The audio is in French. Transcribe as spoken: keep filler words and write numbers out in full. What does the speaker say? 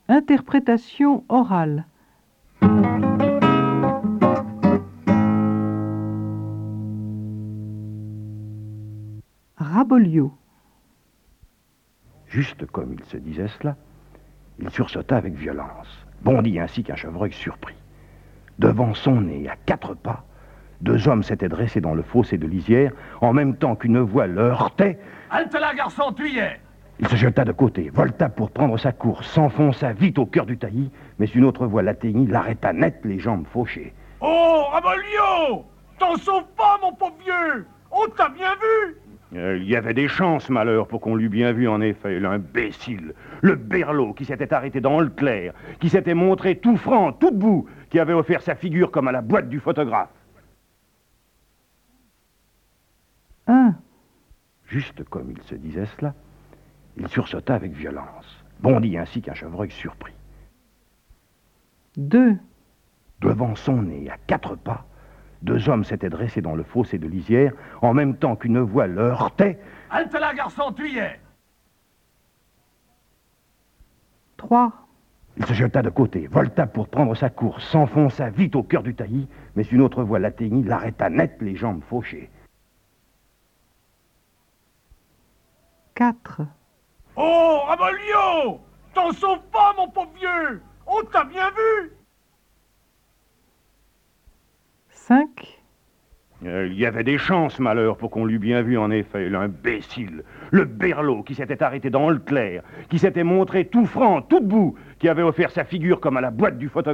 Interprétation orale. Raboliot. Juste comme il se disait cela, il sursauta avec violence, bondit ainsi qu'un chevreuil surpris. Devant son nez, à quatre pas, deux hommes s'étaient dressés dans le fossé de lisière, en même temps qu'une voix le heurtait. « Halte là, garçon, tu y es !» Il se jeta de côté, volta pour prendre sa course, s'enfonça vite au cœur du taillis, mais une autre voix l'atteignit, l'arrêta net, les jambes fauchées. « Oh, Raboliot! T'en sauves pas, mon pauvre vieux! On t'a bien vu !» Euh, il y avait des chances, malheur, pour qu'on l'eût bien vu, en effet, l'imbécile, le berlot qui s'était arrêté dans le clair, qui s'était montré tout franc, tout debout, qui avait offert sa figure comme à la boîte du photographe. un. Juste comme il se disait cela, il sursauta avec violence, bondit ainsi qu'un chevreuil surpris. deux. Devant son nez, à quatre pas, deux hommes s'étaient dressés dans le fossé de lisière, en même temps qu'une voix le heurtait. « Halte là, garçon, tu y es !» trois. Il se jeta de côté, volta pour prendre sa course, s'enfonça vite au cœur du taillis, mais une autre voix l'atteignit, l'arrêta net, les jambes fauchées. quatre. « Oh, Raboliot! T'en sauves pas, mon pauvre vieux! On t'a bien vu !» cinq. Euh, il y avait des chances, malheur, pour qu'on l'eût bien vu, en effet, l'imbécile, le berlot qui s'était arrêté dans le clair, qui s'était montré tout franc, tout debout, qui avait offert sa figure comme à la boîte du photographe.